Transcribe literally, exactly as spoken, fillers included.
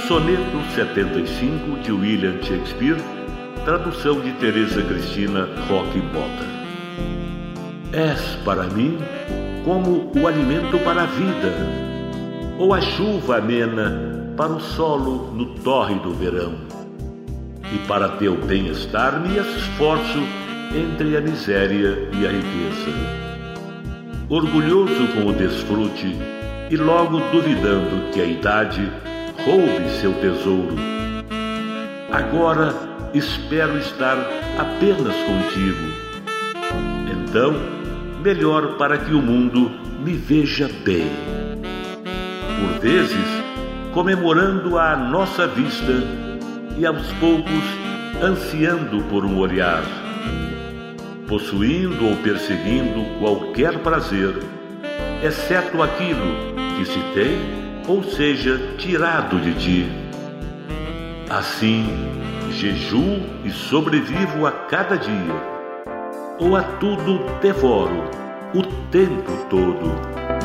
Soneto setenta e cinco, de William Shakespeare, tradução de Teresa Cristina Roque Bota. És para mim como o alimento para a vida, ou a chuva amena para o solo no tórrido verão. E para teu bem-estar me esforço entre a miséria e a riqueza. Orgulhoso com o desfrute e logo duvidando que a idade roube seu tesouro. Agora espero estar apenas contigo. Então, melhor para que o mundo me veja bem. Por vezes, comemorando a nossa vista e aos poucos ansiando por um olhar, possuindo ou perseguindo qualquer prazer, exceto aquilo que se tem ou seja tirado de ti. Assim, jejuo e sobrevivo a cada dia, ou a tudo devoro o tempo todo.